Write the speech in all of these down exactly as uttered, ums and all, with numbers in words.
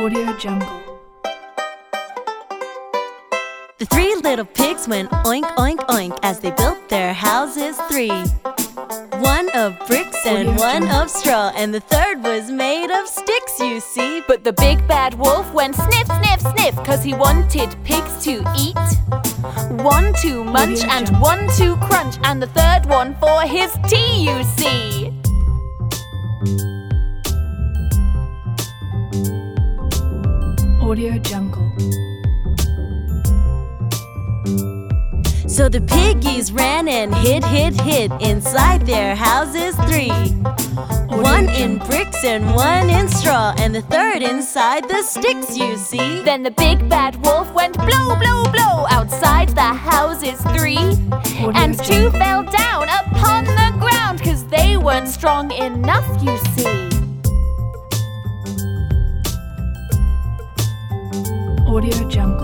Audio Jungle. The three little pigs went oink, oink, oink as they built their houses three. One of bricks and Audio one Jungle. of straw, and the third was made of sticks, you see. But the big bad wolf went sniff, sniff, sniff, 'cause he wanted pigs to eat. One to munch Audio and Jungle. one to crunch, and the third one for his tea, you see. Audio Jungle. So the piggies ran and hid, hid, hid inside their houses three. One in bricks and one in straw, and the third inside the sticks, you see. Then the big bad wolf went blow, blow, blow outside the houses three. Audio And two Jungle. fell down upon the ground, 'cause they weren't strong enough, you see. Audio Jungle.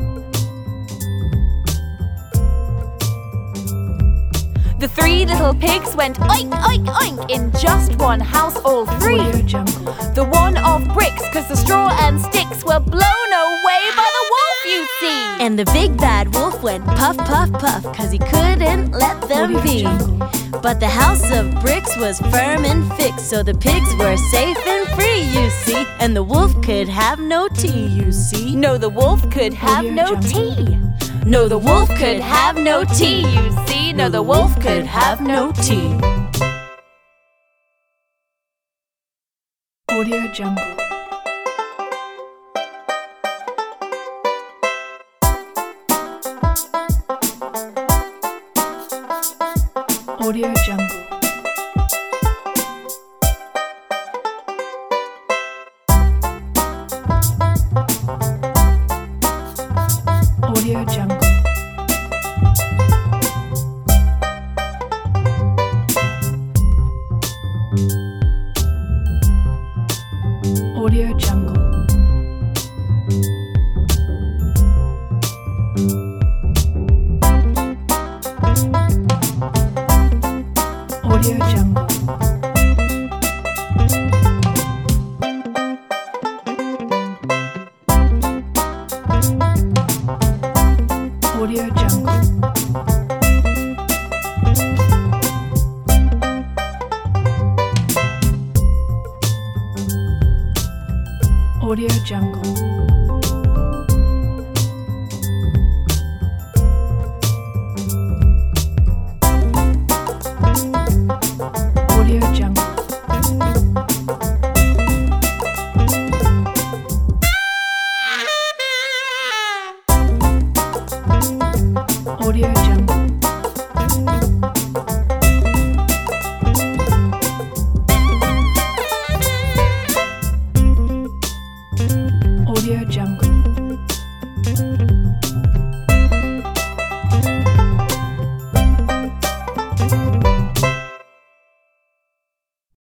The three little pigs went oink, oink, oink in just one house, all three. Audio Jungle. The one of bricks, 'cause the straw and sticks were blown away by the wolf, you see. And the big bad wolf went puff, puff, puff, 'cause he couldn't let them Audio be. Jungle. But the house of bricks was firm and fixed, so the pigs were safe and free, you see. And the wolf could have no tea, you see. No, the wolf could have Audio no Jungle. tea. No, the wolf could have no tea, you see. No, the wolf could have no tea. Audio Jungle. Audio Jungle. Audio Jungle. Audio Jungle. Audio Jungle. Audio Jungle. Audio Jungle. Audio Jungle. Audio Jungle.